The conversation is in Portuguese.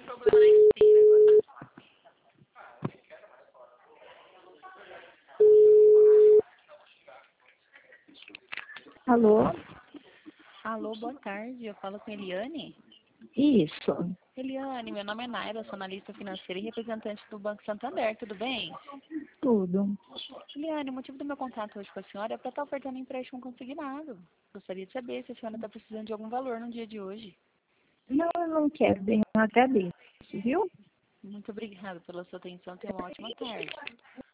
problema na esteira agora. Alô? Alô, boa tarde. Eu falo com Eliane. Isso, Eliane, meu nome é Naira, sou analista financeira e representante do Banco Santander, tudo bem? tudo. Eliane, o motivo do meu contato hoje com a senhora é para estar ofertando empréstimo consignado. Gostaria de saber se a senhora está precisando de algum valor no dia de hoje. Não, eu não quero, bem, eu agradeço, viu? Muito obrigada pela sua atenção. Tenha uma ótima tarde.